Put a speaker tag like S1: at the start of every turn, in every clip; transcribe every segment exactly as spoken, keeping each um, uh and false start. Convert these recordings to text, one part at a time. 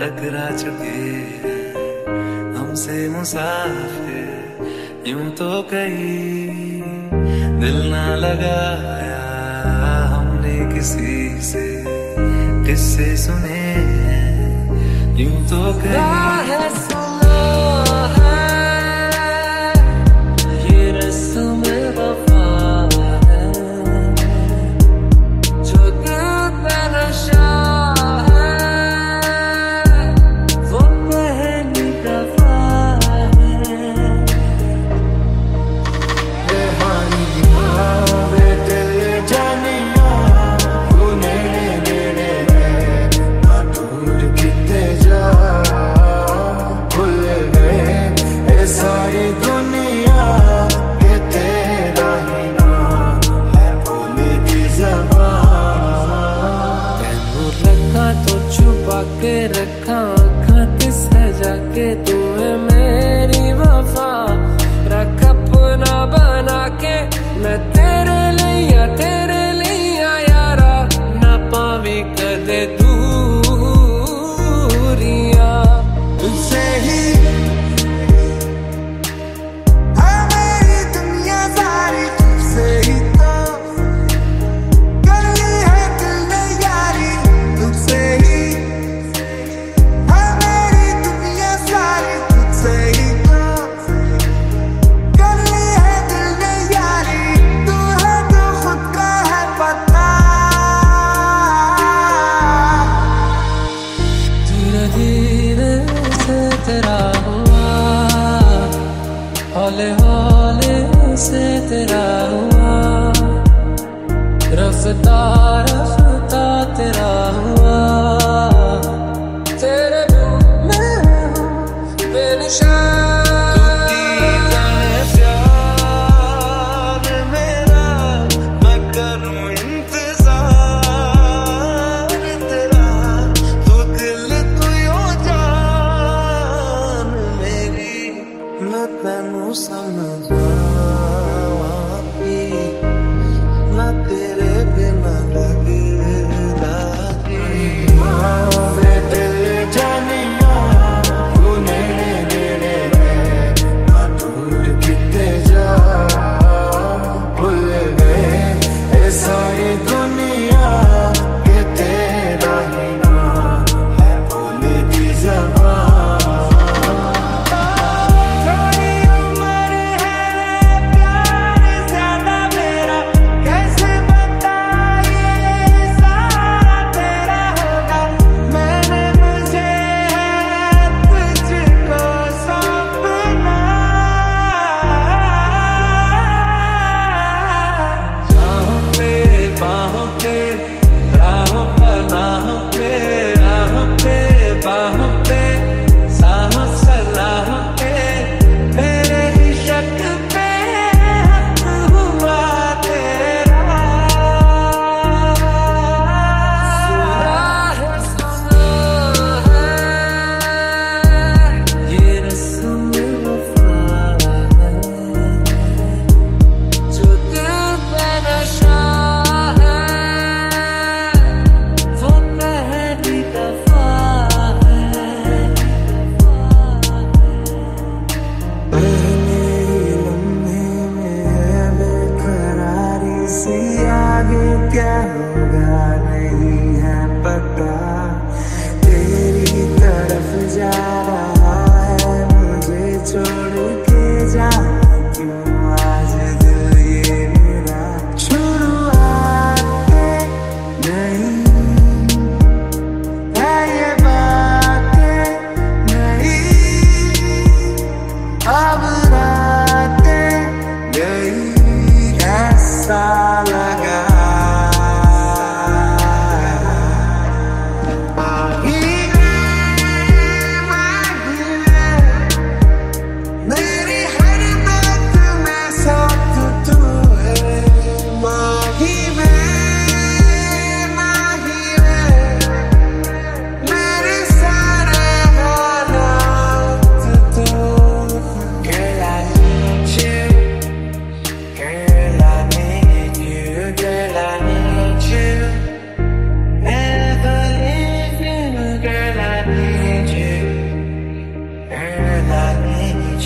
S1: टकरा चुके हैं हमसे मुसाफिर, यूं तो कहीं दिल ना लगाया हमने किसी से, किससे सुने हैं यूं तो कहीं
S2: के रखा खत सजा के तुम्हें मेरी वफा रख अपना बना के मैं तेरे लिया तेरे लिया यारा ना पावे कदे दूरियां तुझसे ही मेरी दुनिया सारी तुझसे ही तो करनी है दिल ने यारी तुझसे ही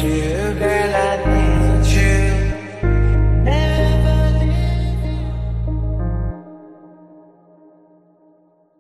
S2: feel good like